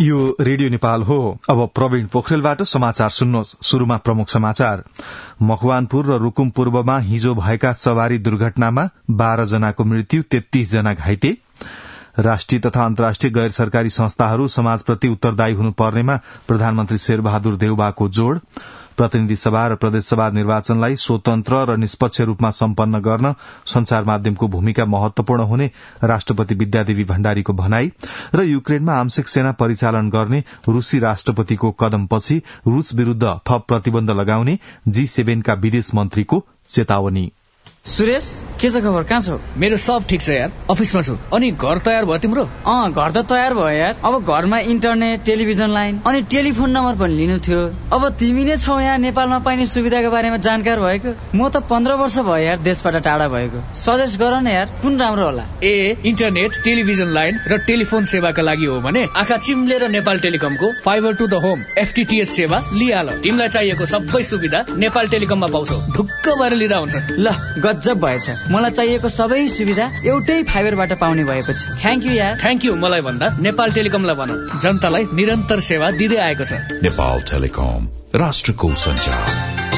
यो रेडियो नेपाल हो। अब प्रवीण पोखरेलबाट समाचार सुन्नुहोस्। शुरूमा प्रमुख समाचार। मकवानपुर र रुकुम पूर्वमा हिजो भएका सवारी दुर्घटनामा 12 जनाको मृत्यु, 33 जना घाइते। राष्ट्रिय तथा अन्तर्राष्ट्रिय गैर सरकारी संस्थाहरू समाजप्रति उत्तरदायी हुनुपर्नेमा प्रधानमन्त्री शेरबहादुर देउबाको जोड़। प्रतिनिधि सभा र प्रदेशसभा निर्वाचनलाई स्वतन्त्र र निष्पक्ष रूपमा सम्पन्न गर्न संचार माध्यमको भूमिका महत्वपूर्ण हुने राष्ट्रपति विद्यादेवी भण्डारीको भनाई। र युक्रेनमा आंशिक सेना परिचालन गर्ने रूसी राष्ट्रपतिको कदमपछि रूस विरूद्ध थप प्रतिबन्ध लगाउने G7 का विदेश मन्त्रीको चेतावनी। सुरेश, के छ खबर? कहाँ छौ? मेरो सब ठिक छ यार, अफिसमा छु। अनि घर तयार भयो तिम्रो? घर त तयार भयो यार। अब घरमा इन्टरनेट, टेलिभिजन लाइन अनि टेलिफोन नम्बर पनि लिनु थियो। अब तिमी नै छौ यहाँ नेपालमा पाइने सुविधाको बारेमा जानकार भएको। म त 15 वर्ष भयो यार देशबाट टाढा भएको। सजेस्ट गर न यार, कुन राम्रो होला? इन्टरनेट, टेलिभिजन लाइन र टेलिफोन सेवाका लागि हो भने आँखा चिम्लेर नेपाल टेलिकमको fibre to the home FTTH सेवा लिहाल। तिमीलाई चाहिएको सबै सुविधा नेपाल टेलिकममा पाउँछौ। ढुक्क भएर लिँदा हुन्छ। ल, गजब भएछ। मलाई चाहिएको सबै सुविधा एउटै फाइबरबाट पाउने भएपछि थ्यांक यू यार। थ्यांक यू मलाई भन्दा नेपाल टेलिकमलाई भन। जनतालाई निरन्तर सेवा दिँदै आएको छ। नेपाल टेलिकम, राष्ट्रको सञ्चार।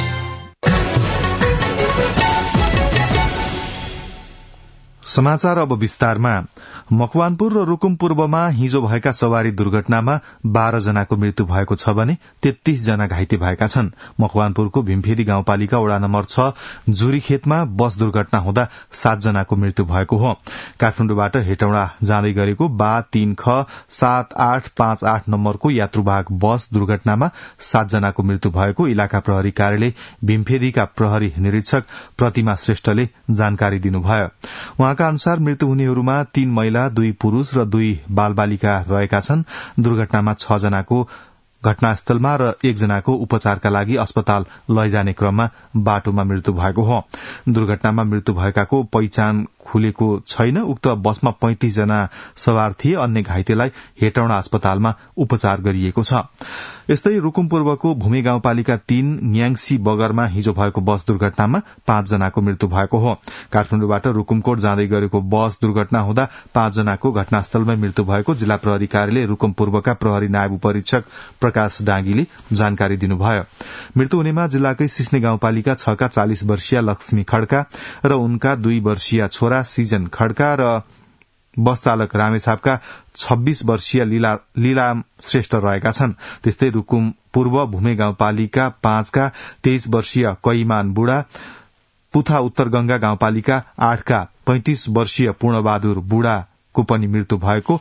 समाचार अब विस्तारमा। मकवानपुर र रुकुम पूर्वमा हिजो भएका सवारी दुर्घटनामा 12 जनाको मृत्यु भएको छ भने 33 जना घाइते भएका छन्। मकवानपुरको भीमफेदी गाउँपालिका वडा नम्बर 6 जुरीखेतमा बस दुर्घटना हुँदा 7 जनाको मृत्यु भएको हो। काठमाडौँबाट हेटौँडा जाँदै गरेको बा 3ख 7858 नम्बरको यात्रुवाहक बस दुर्घटनामा 7 जनाको मृत्यु भएको इलाका प्रहरी कार्यालय भीमफेदीका प्रहरी निरीक्षक प्रतिमा श्रेष्ठले जानकारी दिनुभयो। उहाँका अनुसार मृत्यु हुनेहरूमा 3 महिला, 2 पुरूष र 2 बालबालिका रहेका छन्। दुर्घटनामा 6 जनाको घटनास्थलमा र 1 जनाको उपचारका लागि अस्पताल लैजाने क्रममा बाटोमा मृत्यु भएको हो। दुर्घटनामा मृत्यु भएकाको पहिचान खुलेको छैन। उक्त बसमा 35 जना सवार थिए। अन्य घाइतेलाई हेटौँडा अस्पतालमा उपचार गरिएको छ। यस्तै रुकुम पूर्वको भूमि गाउँपालिका 3 न्याङसी बगरमा हिजो भएको बस दुर्घटनामा 5 जनाको मृत्यु भएको हो। काठमाडौँबाट रुकुमकोट जाँदै गरेको बस दुर्घटना हुँदा 5 जनाको घटनास्थलमै मृत्यु भएको जिल्ला प्रहरी कार्यालय रुकुम पूर्वका प्रहरी नायब उपरीक्षक प्रकाश डाँगीले जानकारी दिनुभयो। मृत्यु हुनेमा जिल्लाकै सिस्ने गाउँपालिका 6 का 40 वर्षीय लक्ष्मी खड्का र उनका 2 वर्षीय छोरा सिजन खड्का र बस चालक रामेछापका 26 वर्षीय लीलाम श्रेष्ठ रहेका छन्। त्यस्तै रुकुम पूर्व भूमि गाउँपालिका 5 का 23 वर्षीय कैमान बुढा, पुथा उत्तर गंगा गाउँपालिका 8 का 35 वर्षीय पूर्णबहादुर बुढाको पनि मृत्यु भएको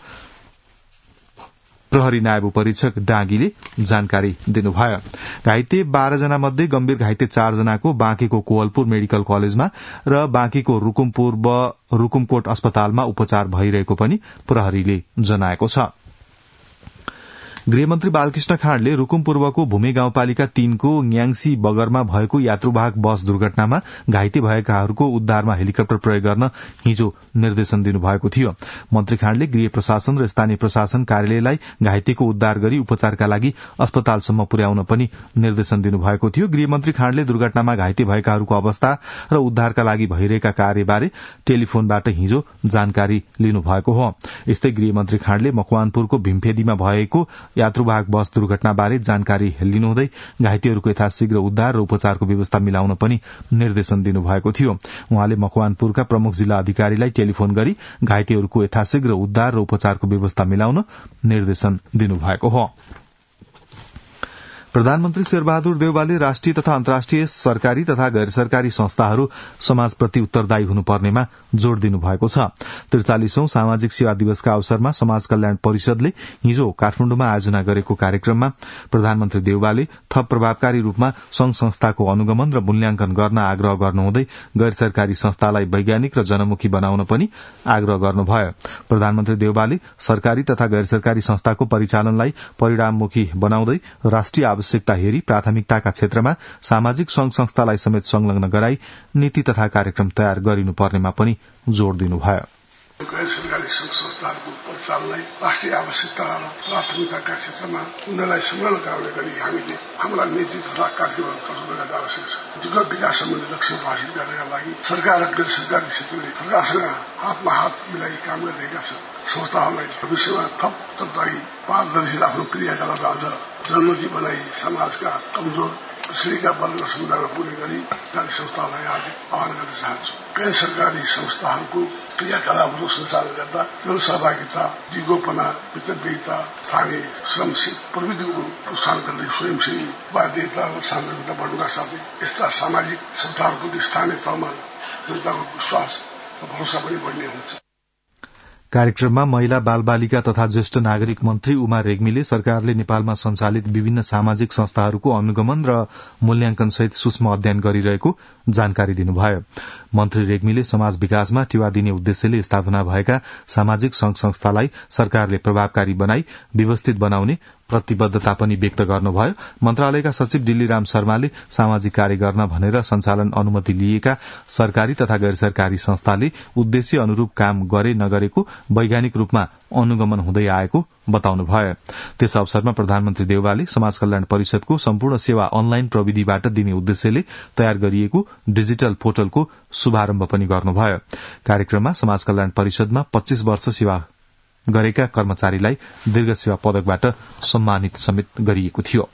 प्रहरी नायब उपरीक्षक डाँगीले जानकारी दिनुभयो। घाइते 12 जना मध्ये गम्भीर घाइते 4 जनाको बाँकेको कोवलपुर मेडिकल कलेजमा र बाँकेको रुकुम पूर्व रुकुमकोट अस्पतालमा उपचार भइरहेको पनि प्रहरीले जनाएको छ। गृहमन्त्री बालकृष्ण खाँडले रुकुम पूर्वको भूमि गाउँपालिका 3 को न्याङसी बगरमा भएको यात्रुवाहक बस दुर्घटनामा घाइते भएकाहरूको उद्धारमा हेलिकप्टर प्रयोग गर्न हिजो निर्देशन दिनुभएको थियो। मन्त्री खाँडले गृह प्रशासन र स्थानीय प्रशासन कार्यालयलाई घाइतेको उद्धार गरी उपचारका लागि अस्पतालसम्म पुर्याउन पनि निर्देशन दिनुभएको थियो। गृहमन्त्री खाँडले दुर्घटनामा घाइते भएकाहरूको अवस्था र उद्धारका लागि भइरहेका कार्यबारे टेलिफोनबाट हिजो जानकारी लिनुभएको हो। यस्तै गृहमन्त्री खाँडले मकवानपुरको भीमफेदीमा भएको यात्रुवाहक बस दुर्घटनाबारे जानकारी लिनुहुँदै घाइतेहरूको यथाशीघ्र उद्धार र उपचारको व्यवस्था मिलाउन पनि निर्देशन दिनुभएको थियो। उहाँले मकवानपुरका प्रमुख जिल्ला अधिकारीलाई टेलिफोन गरी घाइतेहरूको यथाशीघ्र उद्धार र उपचारको व्यवस्था मिलाउन निर्देशन दिनुभएको हो। प्रधानमन्त्री शेरबहादुर देउवाले राष्ट्रिय तथा अन्तर्राष्ट्रिय सरकारी तथा गैर सरकारी संस्थाहरू समाजप्रति उत्तरदायी हुनुपर्नेमा जोड़ दिनुभएको छ। 43औं सामाजिक सेवा दिवसका अवसरमा समाज कल्याण परिषदले हिजो काठमाडौँमा आयोजना गरेको कार्यक्रममा प्रधानमन्त्री देउवाले थप प्रभावकारी रूपमा संघ संस्थाको अनुगमन र मूल्याङ्कन गर्न आग्रह गर्नुहुँदै गैर सरकारी संस्थालाई वैज्ञानिक र जनमुखी बनाउन पनि आग्रह गर्नुभयो। प्रधानमन्त्री देउवाले सरकारी तथा गैर सरकारी संस्थाको परिचालनलाई परिणाममुखी बनाउँदै राष्ट्रिय आवश्यकता हेरी प्राथमिकताका क्षेत्रमा सामाजिक संघ संस्थालाई समेत संलग्न गराई नीति तथा कार्यक्रम तयार गरिनुपर्नेमा पनि जोड़ दिनुभयो। गैर सरकारी संघ संस्थाहरूको परिचालनलाई राष्ट्रिय आवश्यकता र प्राथमिकताका क्षेत्रमा उनीहरूलाई संलग्न गराउने गरी हामीले हाम्रा नीति तथा कार्यक्रमहरू प्रस्तुत गर्न आवश्यक छ। दुर्गम विकास सम्बन्धी लक्ष्य हासिल गर्नका लागि सरकार र गैर सरकारी क्षेत्रले सरकारसँग हातमा हात मिलाई काम गरिरहेका छन्। संस्थाहरूलाई भविष्यमा थप तत्काई पारदर्शिता आफ्नो क्रियाकलाप आज जनमुखी बनाई समाजका कमजोर श्रेणीका वर्ग समुदायमा पुग्ने गरी सरकारी संस्थाहरूलाई आह्वान गर्न चाहन्छु। गैर सरकारी संस्थाहरूको क्रियाकलापहरू सञ्चालन गर्दा जनसहभागिता, विज्ञोपना, मितव्ययिता, स्थानीय श्रमशील प्रविधिको प्रोत्साहन गर्दै स्वयंसेवी बाध्यता र सामाजिकता बढ्नुका साथै यस्ता सामाजिक संस्थाहरूको स्थानीय तहमा जनताको विश्वास र भरोसा पनि बढ्ने हुन्छ। कार्यक्रममा महिला बाल बालिका तथा ज्येष्ठ नागरिक मन्त्री उमा रेग्मीले सरकारले नेपालमा सञ्चालित विभिन्न सामाजिक संस्थाहरूको अनुगमन र मूल्याङ्कन सहित सूक्ष्म अध्ययन गरिरहेको जानकारी दिनुभयो। मन्त्री रेग्मीले समाज विकासमा टेवा दिने उद्देश्यले स्थापना भएका सामाजिक संघ संस्थालाई सरकारले प्रभावकारी बनाई व्यवस्थित बनाउने प्रतिबद्धता पनि व्यक्त गर्नुभयो। मन्त्रालयका सचिव डिल्लीराम शर्माले सामाजिक कार्य गर्न भनेर सञ्चालन अनुमति लिएका सरकारी तथा गैर सरकारी संस्थाले उद्देश्य अनुरूप काम गरे नगरेको वैज्ञानिक रूपमा अनुगमन हुँदै आएको बताउनुभयो। त्यस अवसरमा प्रधानमन्त्री देउवाले समाज कल्याण परिषदको सम्पूर्ण सेवा अनलाइन प्रविधिबाट दिने उद्देश्यले तयार गरिएको डिजिटल पोर्टलको शुभारम्भ पनि गर्नुभयो। कार्यक्रममा समाज कल्याण परिषदमा 25 वर्ष सेवा गरेका कर्मचारीलाई दीर्घ सेवा पदकबाट सम्मानित समेत गरिएको थियो।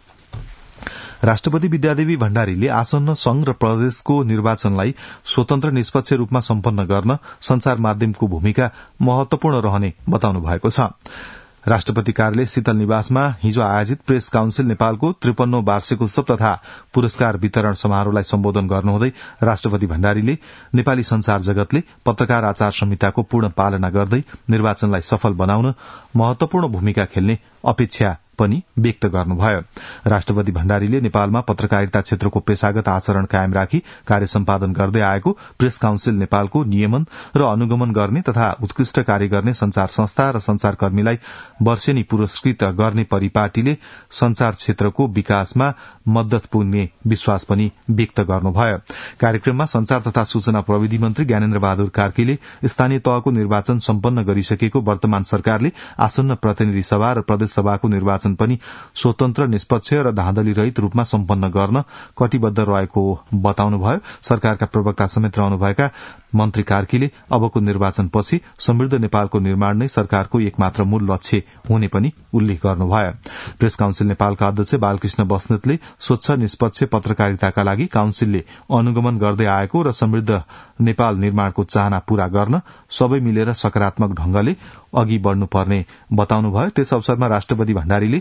राष्ट्रपति विद्यादेवी भण्डारीले आसन्न संघ र प्रदेशको निर्वाचनलाई स्वतन्त्र निष्पक्ष रूपमा सम्पन्न गर्न संचार माध्यमको भूमिका महत्वपूर्ण रहने बताउनु भएको छ। राष्ट्रपति कार्यालय शीतल निवासमा हिजो आयोजित प्रेस काउन्सिल नेपालको 53औं वार्षिकोत्सव तथा पुरस्कार वितरण समारोहलाई सम्बोधन गर्नुहुँदै राष्ट्रपति भण्डारीले नेपाली संचार जगतले पत्रकार आचार संहिताको पूर्ण पालना गर्दै निर्वाचनलाई सफल बनाउन महत्वपूर्ण भूमिका खेल्ने अपेक्षा पनि व्यक्त गर्नुभयो। राष्ट्रपति भण्डारीले नेपालमा पत्रकारिता क्षेत्रको पेशागत आचरण कायम राखी कार्य सम्पादन गर्दै आएको प्रेस काउन्सिल नेपालको नियमन र अनुगमन गर्ने तथा उत्कृष्ट कार्य गर्ने संचार संस्था र संचारकर्मीलाई वर्षेनी पुरस्कृत गर्ने परिपाटीले संचार क्षेत्रको विकासमा मद्दत पुग्ने विश्वास पनि व्यक्त गर्नुभयो। कार्यक्रममा संचार तथा सूचना प्रविधि मन्त्री ज्ञानेन्द्र बहादुर कार्कीले स्थानीय तहको निर्वाचन सम्पन्न गरिसकेको वर्तमान सरकारले आसन्न प्रतिनिधि सभा र प्रदेश सभाको निर्वाचन पनि स्वतन्त्र निष्पक्ष र धाँधली रहित रूपमा सम्पन्न गर्न कटिबद्ध रहेको बताउनुभयो। सरकारका प्रवक्ता समेत रहनुभएका मन्त्री कार्कीले अबको निर्वाचनपछि समृद्ध नेपालको निर्माण नै सरकारको एकमात्र मूल लक्ष्य हुने पनि उल्लेख गर्नुभयो। प्रेस काउन्सिल नेपालका अध्यक्ष बालकृष्ण बस्नेतले स्वच्छ निष्पक्ष पत्रकारिताका लागि काउन्सिलले अनुगमन गर्दै आएको र समृद्ध नेपाल निर्माणको चाहना पूरा गर्न सबै मिलेर सकारात्मक ढंगले अघि बढ़नुपर्ने बताउनुभयो। त्यस अवसरमा राष्ट्रपति भण्डारीले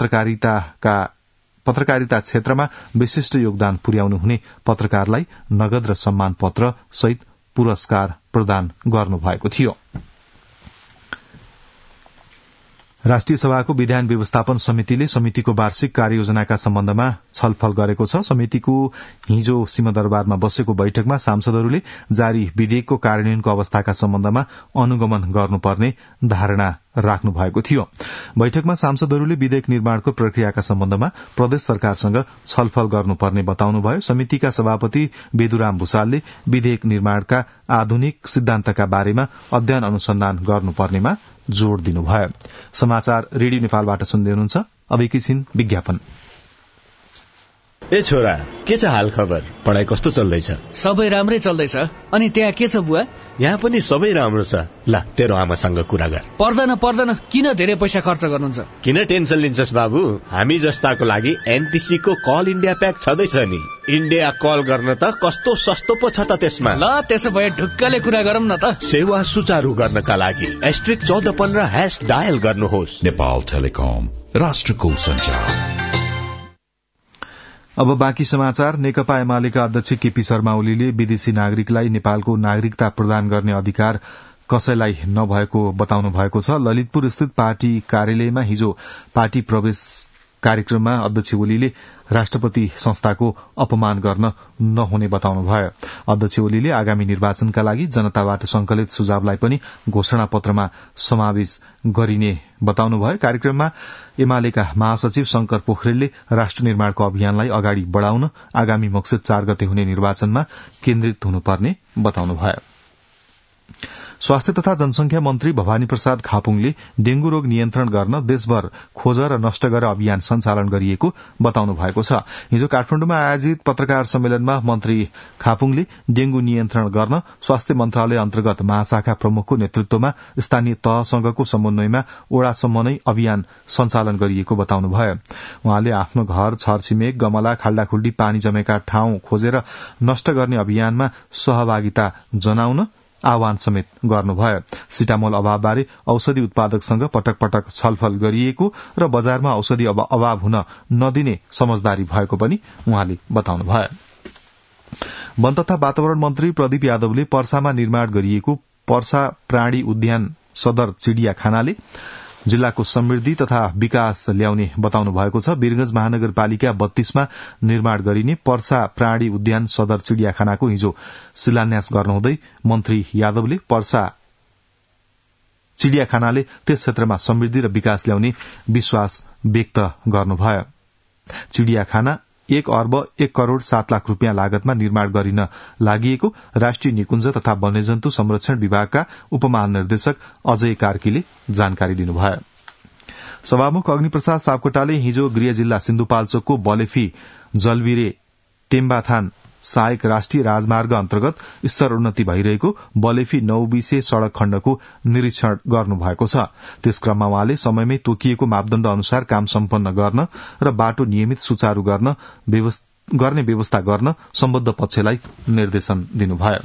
पत्रकारिता क्षेत्रमा विशिष्ट योगदान पुर्याउनु हुने पत्रकारलाई नगद र सम्मान पत्र सहित पुरस्कार प्रदान गर्नुभएको थियो। राष्ट्रिय सभाको विधान व्यवस्थापन समितिले समितिको वार्षिक कार्ययोजनाका सम्बन्धमा छलफल गरेको छ। समितिको हिजो सिंहदरबारमा बसेको बैठकमा सांसदहरूले जारी विधेयकको कार्यान्वयनको अवस्थाका सम्बन्धमा अनुगमन गर्नुपर्ने धारणा राख्नु भएको थियो। बैठकमा सांसदहरूले विधेयक निर्माणको प्रक्रियाका सम्बन्धमा प्रदेश सरकारसँग छलफल गर्नुपर्ने बताउनुभयो। समितिका सभापति बेदुराम भूषालले विधेयक निर्माणका आधुनिक सिद्धान्तका बारेमा अध्ययन अनुसन्धान गर्नुपर्नेमा जोड़ दिनुभयो। समाचार रेडियो नेपालबाट सुन्दै हुनुहुन्छ। अब एकैछिन विज्ञापन। ए छोरा, के छ हाल खबर? पढाइ कस्तो चल्दैछ? सबै राम्रै चल्दैछ। अनि त्यहाँ के छ बुवा? यहाँ पनि सबै राम्रो छ। ल तेरो आमासँग कुरा गर। पर्दैन, किन धेरै पैसा खर्च गर्नुहुन्छ? किन टेन्सन लिन्छस् बाबु? हामी जस्ताको लागि एनटीसी को कल इन्डिया प्याक छँदैछ नि। इन्डिया कल गर्न त कस्तो सस्तो पो छ त त्यसमा। ल त्यसो भए ढुक्कले कुरा गरौँ न त। सेवा सुचारू गर्नका लागि *1415# डायल गर्नुहोस्। नेपाल टेलिकम, राष्ट्रको सञ्चार। अब बाँकी समाचार। नेकपा एमालेका अध्यक्ष केपी शर्मा ओलीले विदेशी नागरिकलाई नेपालको नागरिकता प्रदान गर्ने अधिकार कसैलाई नभएको बताउनु भएको छ। ललितपुर स्थित पार्टी कार्यालयमा हिजो पार्टी प्रवेश कार्यक्रममा अध्यक्ष ओलीले राष्ट्रपति संस्थाको अपमान गर्न नहुने बताउनुभयो। अध्यक्ष ओलीले आगामी निर्वाचनका लागि जनताबाट संकलित सुझावलाई पनि घोषणा पत्रमा समावेश गरिने बताउनुभयो। कार्यक्रममा एमालेका महासचिव शंकर पोखरेलले राष्ट्र निर्माणको अभियानलाई अगाडि बढ़ाउन आगामी मक्सिर 4 गते हुने निर्वाचनमा केन्द्रित हुनुपर्ने बताउनुभयो। स्वास्थ्य तथा जनसंख्या मन्त्री भवानी प्रसाद खापुङले डेंगू रोग नियन्त्रण गर्न देशभर खोज र नष्ट गर अभियान सञ्चालन गरिएको बताउनु भएको छ। हिजो काठमाडौँमा आयोजित पत्रकार सम्मेलनमा मन्त्री खापुङले डेंगू नियन्त्रण गर्न स्वास्थ्य मन्त्रालय अन्तर्गत महाशाखा प्रमुखको नेतृत्वमा स्थानीय तहसँगको समन्वयमा ओडासम्म नै अभियान सञ्चालन गरिएको बताउनुभयो। उहाँले आफ्नो घर, छरछिमेक, गमला, खाल्डाखुल्डी पानी जमेका ठाउँ खोजेर नष्ट गर्ने अभियानमा सहभागिता जनाउन आह्वान समेत गर्नुभयो। सिटामोल अभावबारे औषधि उत्पादकसँग पटक पटक छलफल गरिएको र बजारमा औषधि अभाव हुन नदिने समझदारी भएको पनि उहाँले बताउनुभयो। वन तथा वातावरण मन्त्री प्रदीप यादवले पर्सामा निर्माण गरिएको पर्सा प्राणी उद्यान सदर चिडियाखानाले जिल्लाको समृद्धि तथा विकास ल्याउने बताउनु भएको छ। वीरगंज महानगरपालिका 32 मा निर्माण गरिने पर्सा प्राणी उद्यान सदर चिडियाखानाको हिजो शिलान्यास गर्नुहुँदै मन्त्री यादवले पर्सा चिडियाखानाले त्यस क्षेत्रमा समृद्धि र विकास ल्याउने विश्वास व्यक्त गर्नुभयो। चिडियाखाना 1 अर्ब 1 करोड़ 7 लाख रूपियाँ लागतमा निर्माण गरिन लागि राष्ट्रिय निकुञ्ज तथा वन्यजन्तु संरक्षण विभागका उपमहानिर्देशक अजय कार्कीले जानकारी दिनुभयो। सभामुख अग्निप्रसाद सापकोटाले हिजो गृह जिल्ला सिन्धुपाल्चोकको बलेफी जलबिरे तेम्बाथान सहायक राष्ट्रिय राजमार्ग अन्तर्गत स्तर उन्नति भइरहेको बलेफी 9 सड़क खण्डको निरीक्षण गर्नुभएको छ। त्यस क्रममा उहाँले समयमै तोकिएको मापदण्ड अनुसार काम सम्पन्न गर्न र बाटो नियमित सुचारू गर्ने व्यवस्था गर्न सम्बद्ध पक्षलाई निर्देशन दिनुभयो।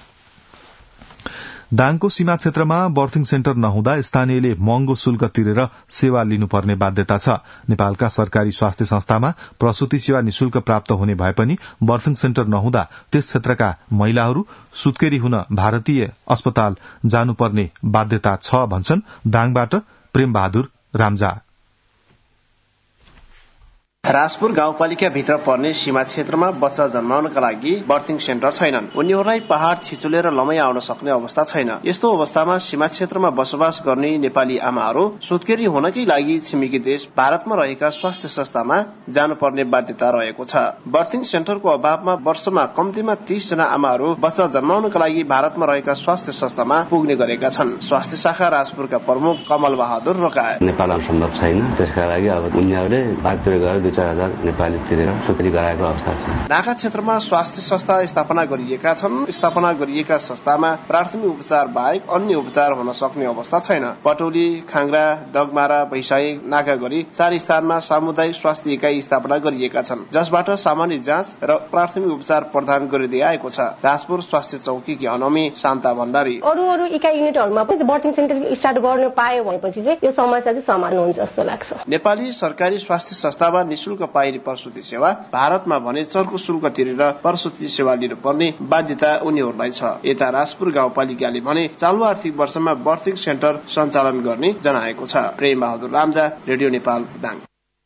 दाङको सीमा क्षेत्रमा बर्थिङ सेन्टर नहुँदा स्थानीयले महँगो शुल्क तिरेर सेवा लिनुपर्ने बाध्यता छ। नेपालका सरकारी स्वास्थ्य संस्थामा प्रसूति सेवा निशुल्क प्राप्त हुने भए पनि बर्थिङ सेन्टर नहुँदा त्यस क्षेत्रका महिलाहरू सुत्केरी हुन भारतीय अस्पताल जानुपर्ने बाध्यता छ भन्छन् दाङबाट प्रेम बहादुर रामजा। राजपुर गाउँपालिका भित्र पर्ने सीमा क्षेत्रमा बच्चा जन्माउनका लागि बर्थिङ सेन्टर छैनन्। उनीहरूलाई पहाड़ छिचुलेर लमै आउन सक्ने अवस्था छैन। यस्तो अवस्थामा सीमा क्षेत्रमा बसोबास गर्ने नेपाली आमाहरू सुत्केरी हुनकै लागि छिमेकी देश भारतमा रहेका स्वास्थ्य संस्थामा जानुपर्ने बाध्यता रहेको छ। बर्थिङ सेन्टरको अभावमा वर्षमा कम्तीमा 30 जना आमाहरू बच्चा जन्माउनका लागि भारतमा रहेका स्वास्थ्य संस्थामा पुग्ने गरेका छन्। स्वास्थ्य शाखा राजपुरका प्रमुख कमल बहादुर रोकाए। नेपालमा सम्भव छैन, त्यसका लागि अब उनीहरूले बाटोतिर गएर 2-4 नेपाली तिरेर सुत्केरी गराएको अवस्था छ। नाका क्षेत्रमा स्वास्थ्य संस्था स्थापना गरिएका छन्। स्थापना गरिएका संस्थामा प्राथमिक उपचार बाहेक अन्य उपचार हुन सक्ने अवस्था छैन। पटौली, खाङ्ग्रा, डगमारा, भैसाई, नाका गरी 4 स्थानमा सामुदायिक स्वास्थ्य इकाई स्थापना गरिएका छन्, जसबाट सामान्य जाँच र प्राथमिक उपचार प्रदान गरिँदै आएको छ। राजपुर स्वास्थ्य चौकीकी अनमी शान्ता भण्डारी अरू इकाई युनिटहरुमा पनि बर्थिङ सेन्टर स्टार्ट गर्न पायो भनेपछि चाहिँ यो समस्या चाहिँ समाधान हुन्छ जस्तो लाग्छ। नेपाली सरकारी स्वास्थ्य संस्थामा निशुल्क पाइने प्रसूति सेवा भारतमा भने चर्को शुल्क तिरेर प्रसूति सेवा लिनुपर्ने बाध्यता उनीहरूलाई छ। यता राजपुर गाउँपालिकाले भने चालु आर्थिक वर्षमा बर्थिङ सेन्टर सञ्चालन गर्ने जनाएको छ। प्रेम बहादुर रामजा, रेडियो नेपाल, दाङ।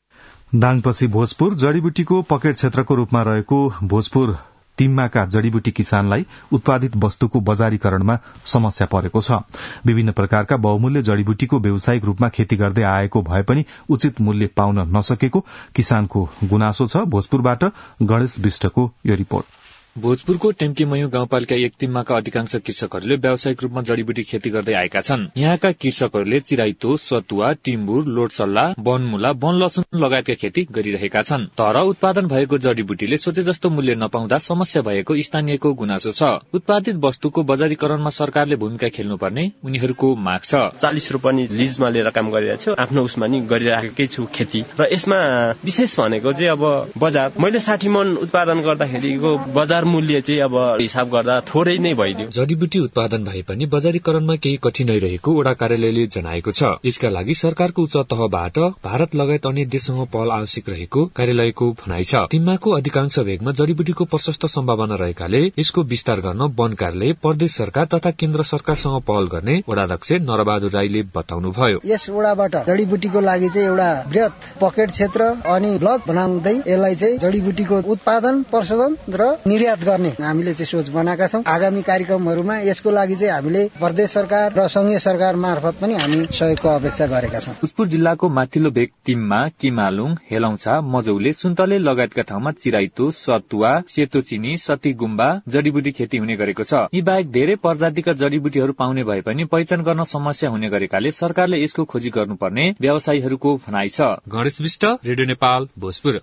दाङपछि भोजपुर जडीबुटीको पकेट क्षेत्रको रूपमा रहेको भोजपुर तिम्माका जडीबुटी किसानलाई उत्पादित वस्तुको बजारीकरणमा समस्या परेको छ। विभिन्न प्रकारका बहुमूल्य जडीबुटीको व्यावसायिक रूपमा खेती गर्दै आएको भए पनि उचित मूल्य पाउन नसकेको किसानको गुनासो छ। भोजपुरबाट गणेश विष्टको यो रिपोर्ट। भोजपुरको टेम्कीमयू गाउँपालिका 1 तिम्माका अधिकांश कृषकहरूले व्यावसायिक रूपमा जडीबुटी खेती गर्दै आएका छन्। यहाँका कृषकहरूले चिराइतो, सतुवा, टिम्बुर, लोटसल्ला, वनमुला, वन लसुन लगायतका खेती गरिरहेका छन्। तर उत्पादन भएको जडीबुटीले सोचे जस्तो मूल्य नपाउँदा समस्या भएको स्थानीयको गुनासो छ। उत्पादित वस्तुको बजारीकरणमा सरकारले भूमिका खेल्नुपर्ने उनीहरूको माग छ। 40 रुपैयाँ लिजमा लिएर काम गरिरहेको छु, आफ्नो उसमा नि गरिरहेकै छु खेती। र यसमा विशेष भनेको चाहिँ अब बजार मैले 60 मन उत्पादन गर्दाखेरिको बजार मूल्य चाहिँ अब हिसाब गर्दा थोरै नै भइदियो। जडीबुटी उत्पादन भए पनि बजारीकरणमा केही कठिनाई रहेको वडा कार्यालयले जनाएको छ। यसका लागि सरकारको उच्च तहबाट भारत लगायत अन्य देशसँग पहल आवश्यक रहेको कार्यालयको भनाइ छ। तिम्माको अधिकांश भेगमा जडीबुटीको प्रशस्त सम्भावना रहेकाले यसको विस्तार गर्न वन कार्यालय, प्रदेश सरकार तथा केन्द्र सरकारसँग पहल गर्ने वडाध्यक्ष नरबहादुर राईले बताउनुभयो। यस वडाबाट जडीबुटीको लागि चाहिँ एउटा बृहत पकेट क्षेत्र अनि ब्लक बनाउँदै यसलाई चाहिँ जडीबुटीको उत्पादन, प्रशोधन र निर्यात निर्यात गर्ने हामीले चाहिँ सोच बनाएका छौं। आगामी कार्यक्रमहरूमा यसको लागि चाहिँ हामीले प्रदेश सरकार र संघीय सरकार मार्फत पनि हामी सहयोगको अपेक्षा गरेका छौं। भोजपुर जिल्लाको माथिल्लो भेग टिममा किमालुङ, हेलौछा, मजौले, सुन्तले लगायतका ठाउँमा चिराइतो, सतुवा, सेतो चिनी, सतीगुम्बा जडीबुटी खेती हुने गरेको छ। यी बाहेक धेरै प्रजातिका जडीबुटीहरू पाउने भए पनि पहिचान गर्न समस्या हुने गरेकाले सरकारले यसको खोजी गर्नुपर्ने व्यवसायीहरूको भनाइ छ। गणेश विष्ट, रेडियो नेपाल, भोजपुर।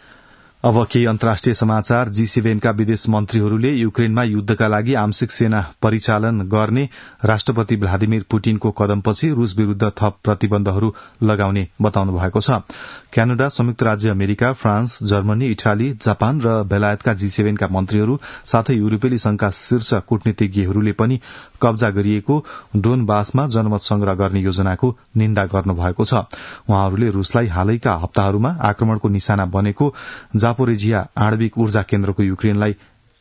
अब केही अन्तर्राष्ट्रिय समाचार। G7 का विदेश मन्त्रीहरूले युक्रेनमा युद्धका लागि आंशिक सेना परिचालन गर्ने राष्ट्रपति भ्लादिमिर पुटिनको कदमपछि रूस विरूद्ध थप प्रतिबन्धहरू लगाउने बताउनु भएको छ। क्यानाडा, संयुक्त राज्य America, France, Germany, Italy, Japan र बेलायतका G7 का मन्त्रीहरू साथै युरोपेली संघका शीर्ष कूटनीतिज्ञहरूले पनि कब्जा गरिएको डोनबासमा जनमत संग्रह गर्ने योजनाको निन्दा गर्नुभएको छ। उहाँहरूले रूसलाई हालैका हप्ताहरूमा आक्रमणको निशाना बनेको जापोरेजिया आणविक ऊर्जा केन्द्रको युक्रेनलाई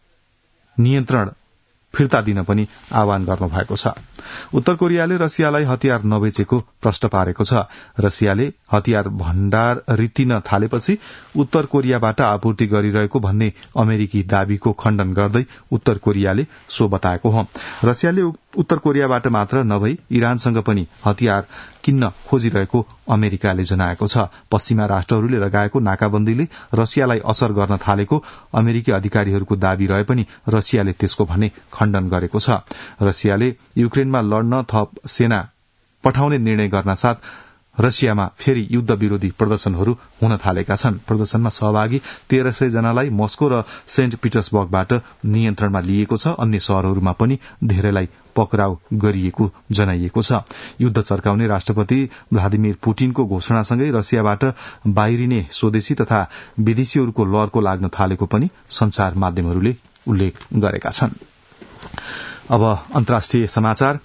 नियन्त्रण फिर्ता दिन पनि आह्वान गर्नुभएको छ। उत्तर कोरियाले रसियालाई हतियार नबेचेको प्रश्न पारेको छ। रसियाले हतियार भण्डार रित्तिन थालेपछि उत्तर कोरियाबाट आपूर्ति गरिरहेको भन्ने अमेरिकी दावीको खण्डन गर्दै उत्तर कोरियाले सो बताएको हो। रसियाले उत्तर कोरियाबाट मात्र नभई इरानसँग पनि हतियार किन्न खोजिरहेको अमेरिकाले जनाएको छ। पश्चिमा राष्ट्रहरूले लगाएको नाकाबन्दीले रसियालाई असर गर्न थालेको अमेरिकी अधिकारीहरूको दावी रहे पनि रसियाले त्यसको भने खण्डन गरेको छ। रसियाले युक्रेनमा लड्न थप सेना पठाउने निर्णय गर्नासाथ रसियामा फेरि युद्ध विरोधी प्रदर्शनहरू हुन थालेका छन्। प्रदर्शनमा सहभागी 1300 जनालाई मस्को र सेन्ट पिटर्सबर्गबाट नियन्त्रणमा लिएको छ। अन्य शहरहरूमा पनि धेरैलाई पक्राउ गरिएको जनाइएको छ। युद्ध चर्काउने राष्ट्रपति भ्लादिमिर पुटिनको घोषणासँगै रसियाबाट बाहिरिने स्वदेशी तथा विदेशीहरूको लहरको लाग्न थालेको पनि संचार माध्यमहरूले उल्लेख गरेका छन्। अब अन्तर्राष्ट्रिय समाचार।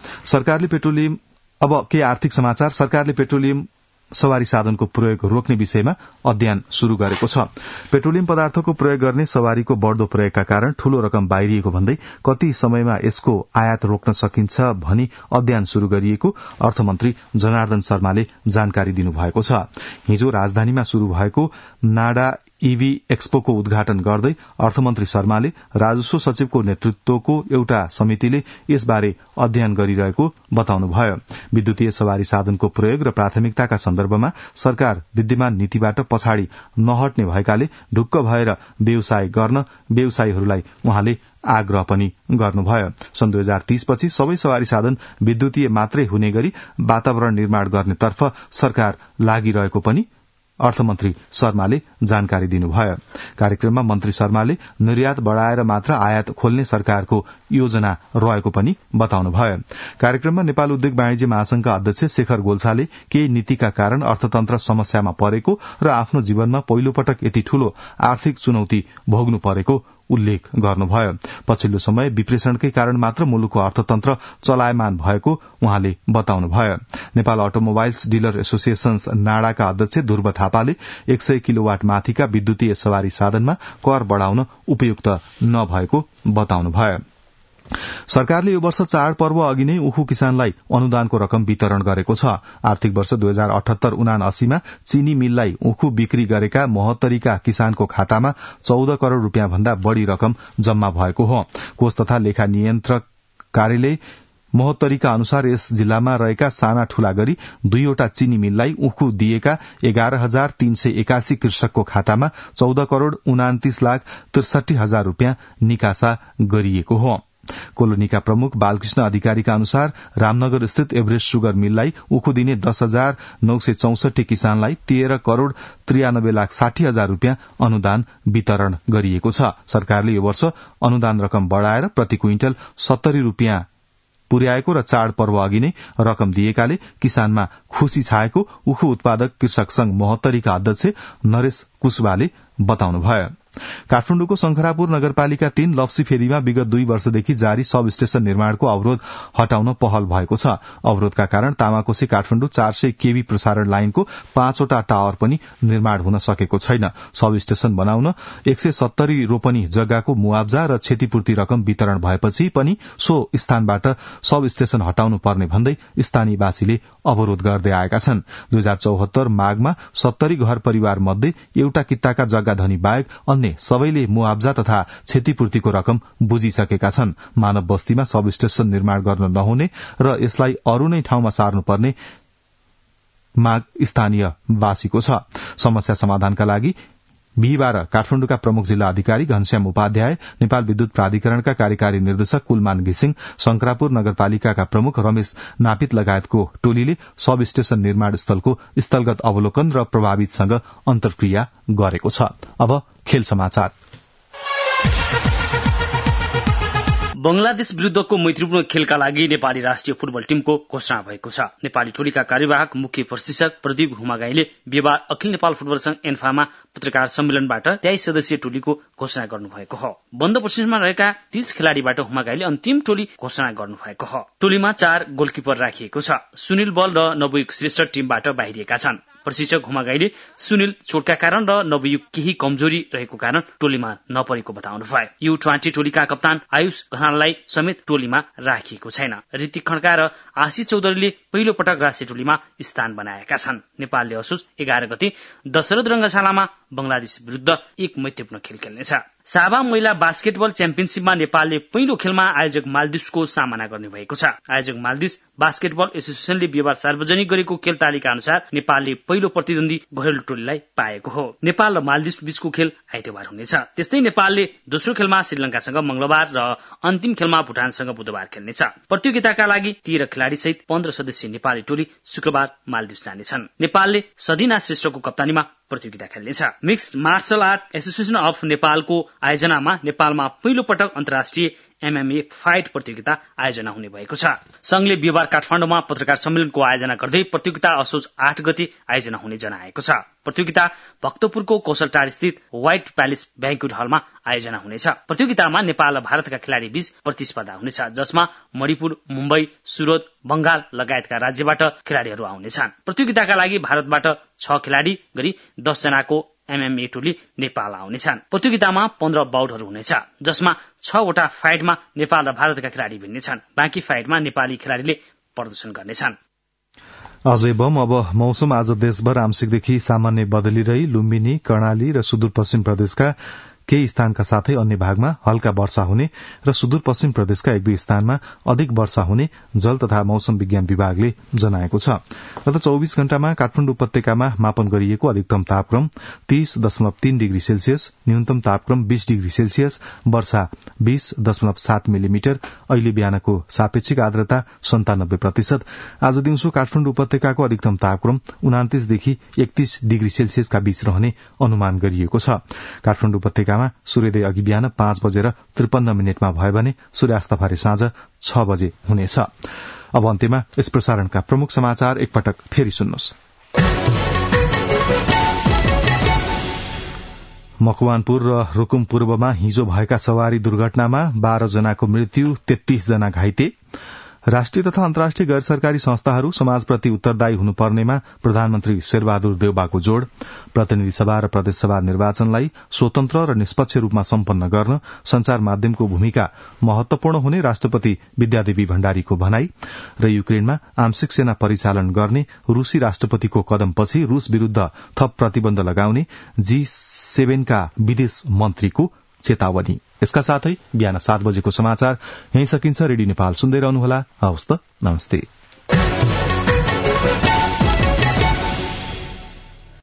अब के आर्थिक समाचार। सरकारले पेट्रोलियम सवारी साधनको प्रयोग रोक्ने विषयमा अध्ययन शुरू गरेको छ। पेट्रोलियम पदार्थको प्रयोग गर्ने सवारीको बढ़दो प्रयोगका कारण ठूलो रकम बाहिरिएको भन्दै कति समयमा यसको आयात रोक्न सकिन्छ भनी अध्ययन शुरू गरिएको अर्थमन्त्री जनार्दन शर्माले जानकारी दिनुभएको छ। हिजो राजधानीमा शुरू भएको नाडा ईभी एक्सपोको उद्घाटन गर्दै अर्थमन्त्री शर्माले राजस्व सचिवको नेतृत्वको एउटा समितिले यसबारे अध्ययन गरिरहेको बताउनुभयो। विद्युतीय सवारी साधनको प्रयोग र प्राथमिकताका सन्दर्भमा सरकार विद्यमान नीतिबाट पछाडि नहट्ने भएकाले ढुक्क भएर व्यवसाय गर्न व्यवसायीहरूलाई उहाँले आग्रह पनि गर्नुभयो। सन् 2030 पछि सबै सवारी साधन विद्युतीय मात्रै हुने गरी वातावरण निर्माण गर्नेतर्फ सरकार लागिरहेको पनि अर्थमन्त्री शर्माले जानकारी दिनुभयो। कार्यक्रममा मन्त्री शर्माले निर्यात बढ़ाएर मात्र आयात खोल्ने सरकारको योजना रहेको पनि बताउनुभयो। कार्यक्रममा नेपाल उद्योग वाणिज्य महासंघका अध्यक्ष शेखर गोल्छाले केही नीतिका कारण अर्थतन्त्र समस्यामा परेको र आफ्नो जीवनमा पहिलो पटक यति ठूलो आर्थिक चुनौती भोग्नु परेको उल्लेख गर्नुभयो। पछिल्लो समय विप्रेषणकै कारण मात्र मुलुकको अर्थतन्त्र चलायमान भएको उहाँले बताउनुभयो। नेपाल अटोमोबाइल्स डीलर एसोसिएशन्स नाडाका अध्यक्ष ध्रुव थापाले 100 किलोवाट माथिका विद्युतीय सवारी साधनमा कर बढ़ाउन उपयुक्त नभएको बताउनुभयो। सरकारले यो वर्ष चाडपर्व अघि नै उखु किसानलाई अनुदानको रकम वितरण गरेको छ। आर्थिक वर्ष 2078-79 मा चीनी मिललाई उखु बिक्री गरेका 72 किसानको खातामा 14 करोड़ रूपियाँ भन्दा बढ़ी रकम जम्मा भएको हो। कोष तथा लेखा नियन्त्रक कार्यालय 72 का अनुसार यस जिल्लामा रहेका साना ठूला गरी 2वटा चीनी मिललाई उखु दिएका 11,381 कृषकको खातामा 14 करोड़ 29,63,000 रूपियाँ निकासा गरिएको हो। कोलोनीका प्रमुख बालकृष्ण अधिकारीका अनुसार रामनगर स्थित एभरेस्ट शुगर मिललाई उखु दिने 10,964 किसानलाई 13 करोड़ 93,60,000 रूपियाँ अनुदान वितरण गरिएको छ। सरकारले यो वर्ष अनुदान रकम बढ़ाएर प्रति क्विन्टल 70 रूपियाँ पुर्याएको र चाडपर्व अघि नै रकम दिएकाले किसानमा खुशी छाएको उखु उत्पादक कृषक संघ 72 का अध्यक्ष नरेश कुशवाले बताउनुभयो। काठमाडौँको शंखरापुर नगरपालिका 3 लप्सी फेदीमा विगत 2 वर्षदेखि जारी सब स्टेशन निर्माणको अवरोध हटाउन पहल भएको छ। अवरोधका कारण तामाकोशी काठमाडौँ 400 केभी प्रसारण लाइनको 5वटा टावर पनि निर्माण हुन सकेको छैन। सब स्टेशन बनाउन 170 रोपनी जग्गाको मुआब्जा र क्षतिपूर्ति रकम वितरण भएपछि पनि सो स्थानबाट सब स्टेशन हटाउनु पर्ने भन्दै स्थानीयवासीले अवरोध गर्दै आएका छन्। 2074 माघमा 70 घर परिवार मध्ये एउटा कित्ताका जग्गा धनी बाहेक नहुने सबैले मुआब्जा तथा क्षतिपूर्तिको रकम बुझिसकेका छन्। मानव बस्तीमा सब स्टेशन निर्माण गर्न नहुने र यसलाई अरू नै ठाउँमा सार्नुपर्ने माग स्थानीयवासीको छ। समस्या समाधानका लागि बिहिबार काठमाडौँका प्रमुख जिल्ला अधिकारी घनश्याम उपाध्याय, नेपाल विद्युत प्राधिकरणका कार्यकारी निर्देशक कुलमान घिसिङ, शंकरापुर नगरपालिकाका प्रमुख रमेश नापित लगायतको टोलीले सब स्टेशन निर्माण स्थलको स्थलगत अवलोकन र प्रभावितसँग अन्तर्क्रिया गरेको छ। अब खेल समाचार। बंगलादेश विरूद्धको मैत्रीपूर्ण खेलका लागि नेपाली राष्ट्रिय फुटबल टीमको घोषणा भएको छ। नेपाली टोलीका कार्यवाहक मुख्य प्रशिक्षक प्रदीप हुमागाईले बिहिबार अखिल नेपाल फुटबल संघ एन्फामा पत्रकार सम्मेलनबाट 23 सदस्यीय टोलीको घोषणा गर्नुभएको हो। बन्द प्रोसेसमा रहेका 30 खेलाड़ीबाट हुमागाईले अन्तिम टोली घोषणा गर्नुभएको हो। टोलीमा 4 गोलकिपर राखिएको छ। सुनिल बल र नवयुग श्रेष्ठ टीमबाट बाहिरिएका छन्। प्रशिक्षक हुमागाईले सुनिल चोटका कारण र नवयुग केही कमजोरी रहेको कारण टोलीमा नपरेको बताउनु भयो। U20 टोलीका कप्तान आयुष घनाललाई समेत टोलीमा राखिएको छैन। ऋतिक खड्का र आशिष चौधरीले पहिलो पटक राष्ट्रिय टोलीमा स्थान बनाएका छन्। नेपालले असोज 11 गते दशरथ रंगशालामा बंगलादेश विरूद्ध एक मैत्रीपूर्ण खेल खेल्नेछ। साभा महिला बास्केटबल च्याम्पियनशीपमा नेपालले पहिलो खेलमा आयोजक मालदिप्सको सामना गर्ने भएको छ। आयोजक मालदिप्स बास्केटबल एसोसिएसनले बिहिबार सार्वजनिक गरेको खेल तालिका अनुसार नेपालले पहिलो प्रतिद्वन्दी घरेलु टोलीलाई पाएको हो। नेपाल र मालदिप्स बीचको खेल आइतबार हुनेछ। त्यस्तै नेपालले दोस्रो खेलमा श्रीलंकासँग मंगलबार र अन्तिम खेलमा भुटानसँग बुधबार खेल्नेछ। प्रतियोगिताका लागि 13 खेलाड़ी सहित 15 सदस्यीय नेपाली टोली शुक्रबार मालदिप्स जानेछन्। नेपालले सदिना श्रेष्ठको कप्तानीमा प्रतियोगिता खेल्नेछ। Mixed martial art association of नेपालको आयोजनामा नेपालमा पहिलो पटक अन्तर्राष्ट्रिय MMA फाइट प्रतियोगिता आयोजना हुने भएको छ। संघले बिहिबार काठमाडौँमा पत्रकार सम्मेलनको आयोजना गर्दै प्रतियोगिता असोज 8 गते आयोजना हुने जनाएको छ। प्रतियोगिता भक्तपुरको कौशलटार स्थित व्हाइट प्यालेस ब्याङ्क्वेट हलमा आयोजना हुनेछ। प्रतियोगितामा नेपाल र भारतका खेलाड़ी बीच प्रतिस्पर्धा हुनेछ, जसमा मणिपुर, मुम्बई, सुरत, बंगाल लगायतका राज्यबाट खेलाड़ीहरू आउनेछन्। प्रतियोगिताका लागि भारतबाट 6 खेलाड़ी गरी 10 जनाको MMA टोली नेपाल आउनेछन्। प्रतियोगितामा 15 बाउटहरू हुनेछ, जसमा 6 वटा फाइटमा नेपाल र भारतका खेलाड़ी भिन्नेछन्। बाँकी फाइटमा नेपाली खेलाड़ीले प्रदर्शन गर्नेछन्। अजय बम। अब मौसम। आज देशभर आंशिकदेखि सामान्य बदलिरही लुम्बिनी, कर्णाली र सुदूरपश्चिम प्रदेशका केही स्थानका साथै अन्य भागमा हल्का वर्षा हुने र सुदूरपश्चिम प्रदेशका 1-2 स्थानमा अधिक वर्षा हुने जल तथा मौसम विज्ञान विभागले जनाएको छ। गत 24 घण्टामा काठमाडौँ उपत्यकामा मापन गरिएको अधिकतम तापक्रम 30.3 डिग्री सेल्सियस, न्यूनतम तापक्रम 20 डिग्री सेल्सियस, वर्षा 20.7 मिलिमिटर, अहिले बिहानको सापेक्षिक आर्द्रता 97%। आज दिउँसो काठमाडौँ उपत्यकाको अधिकतम तापक्रम 29 देखि 31 डिग्री सेल्सियसका बीच रहने अनुमान गरिएको छ। काठमाडौँ उपत्यकामा सूर्योदय अघि बिहान 5:53 भयो भने सूर्यास्त भरे साँझ 6 बजे हुनेछ। अब अन्त्यमा यस प्रसारणका प्रमुख समाचार एकपटक फेरि सुन्नुहोस्। मकवानपुर र रुकुम पूर्वमा हिजो भएका सवारी दुर्घटनामा 12 जनाको मृत्यु, 33 जना घाइते। राष्ट्रिय तथा अन्तर्राष्ट्रिय गैर सरकारी संस्थाहरू समाजप्रति उत्तरदायी हुनुपर्नेमा प्रधानमन्त्री शेरबहादुर देउबाको जोड़। प्रतिनिधि सभा र प्रदेशसभा निर्वाचनलाई स्वतन्त्र र निष्पक्ष रूपमा सम्पन्न गर्न संचार माध्यमको भूमिका महत्वपूर्ण हुने राष्ट्रपति विद्यादेवी भण्डारीको भनाई। र युक्रेनमा आंशिक सेना परिचालन गर्ने रूसी राष्ट्रपतिको कदमपछि रूस विरूद्ध थप प्रतिबन्ध लगाउने G7 का विदेश मन्त्रीको चेतावनी। यसका साथै बिहान 7 बजेको समाचार यही सकिन्छ। रेडियो नेपाल सुन्दै रहनुहोला। हवस् त, नमस्ते।